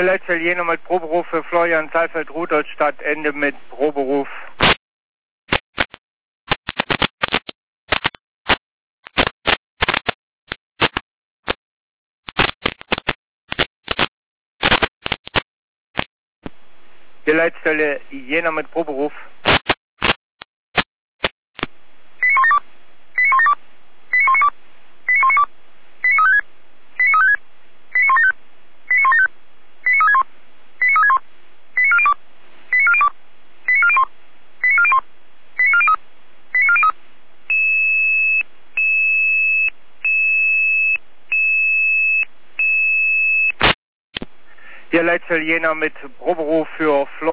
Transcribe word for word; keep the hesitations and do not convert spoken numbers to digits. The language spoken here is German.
Der letzte Jena mit Proberuf für Florian Saalfeld, Rudolstadt, Ende mit Proberuf. Die Leitstelle Jena mit Proberuf. Die Leitstelle Jena mit Proberuf für Florian.